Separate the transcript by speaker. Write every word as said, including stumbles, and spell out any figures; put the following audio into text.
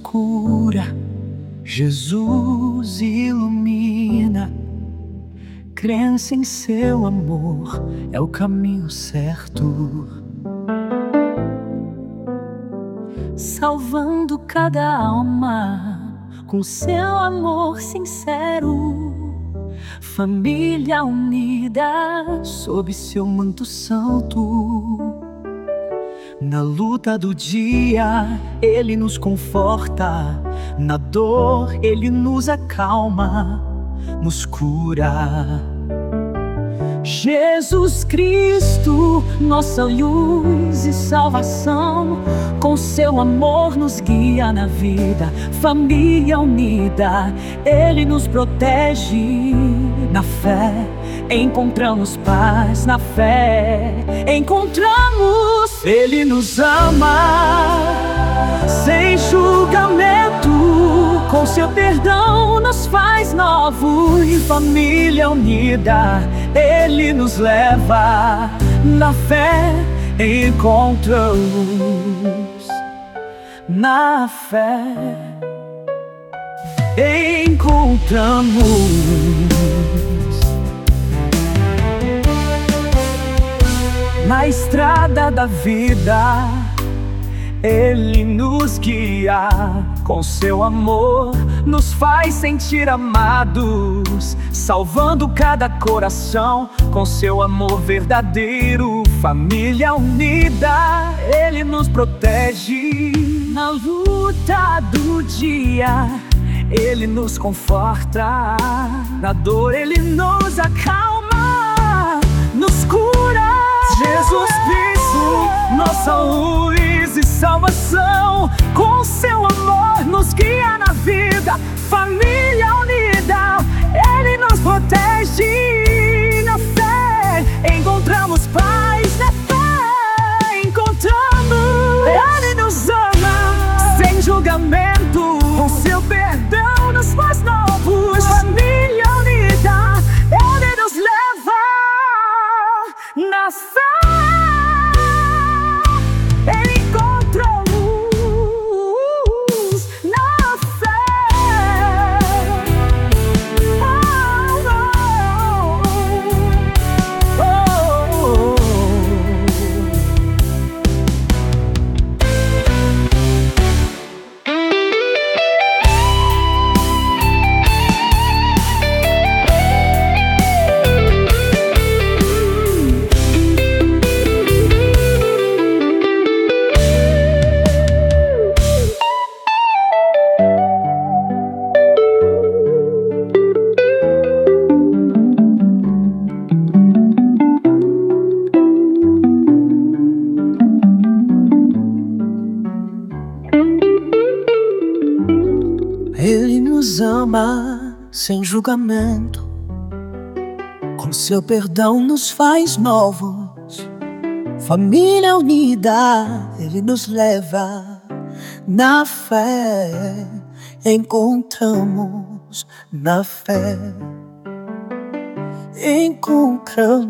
Speaker 1: escura, Jesus ilumina. Crença em seu amor é o caminho certo, salvando cada alma com seu amor sincero. Família unida sob seu manto santo. Na luta do dia, Ele nos conforta. Na dor, Ele nos acalma, nos cura. Jesus Cristo, nossa luz e salvação, com seu amor nos guia na vida. Família unida, Ele nos protege. Na fé, encontramos paz. Na fé, encontramos. Ele nos ama, sem julgamento. Com seu perdão nos faz novos. Em família unida, Ele nos leva. Na fé, encontramos. Na fé, encontramos. Na estrada da vida, Ele nos guia. Com seu amor nos faz sentir amados, salvando cada coração com seu amor verdadeiro. Família unida, Ele nos protege. Na luta do dia, Ele nos conforta. Na dor, Ele nos acalma, nos cura. Jesus Cristo, nossa luz e salvação, com seu amor nos guia na vida. Família unida, Ele nos protege. Na fé, encontramos paz. Na fé, encontramos. Ele nos ama, sem julgamento. Com seu perdão nos faz novos. Família unida, Ele nos leva. Na fé, Ele nos ama sem julgamento. Com seu perdão nos faz novos. Família unida, Ele nos leva. Na fé, encontramos. Na fé, encontramos.